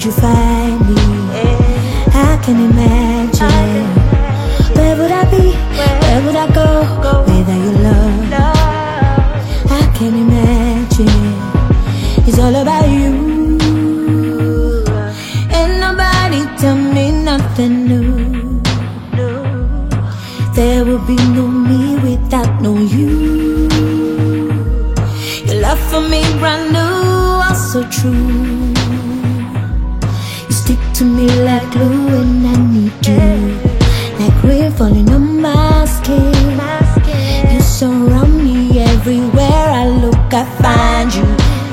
you find me? I can imagine. Where would I be? Where would I go without your love? I can imagine. It's all about you. Ain't nobody tell me nothing new. There will be no me without no you. Your love for me brand new, also true. You stick to me like glue when I need you. Like rain falling on my skin. You surround me everywhere I look, I find you.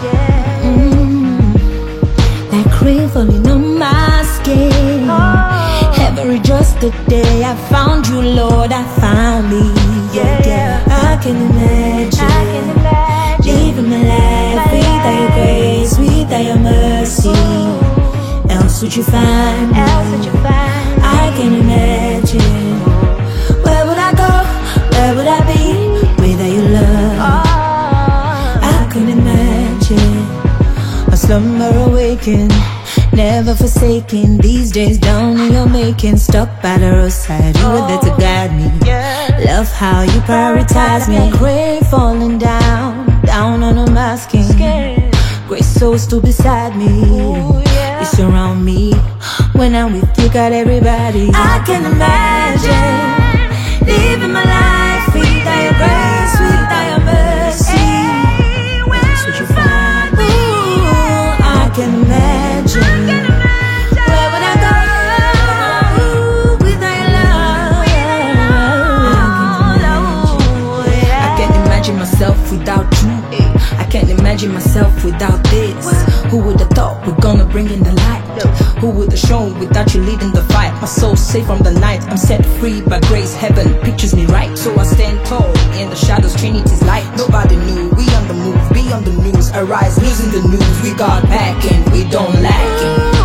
Like rain falling on my skin. Heaven rejoiced the day I found you, Lord, I found me. Yeah. I can imagine living my life without your grace, without your mercy. Else would you find me? I can imagine. Where would I go? Where would I be without your love? I can imagine. A slumber awaken, never forsaken. These days down in your making, stuck by the roadside. You were there to guide me. Love how you prioritize me. Rain falling down on a masking. Great souls still beside me. You surround me. When I'm with you, got everybody. I can imagine living my life without your grace, without your mercy. That's what you find me. I can imagine. Where would I go without your love? I can't imagine myself without you. I can't imagine myself without this. Who would have thought we're gonna bring in the light? Who would have shown without you leading the fight? My soul's safe from the night. I'm set free by grace. Heaven pictures me right. So I stand tall in the shadows, Trinity's light. Nobody knew, we on the move, be on the news. Arise, losing the news. We got back and we don't lack it.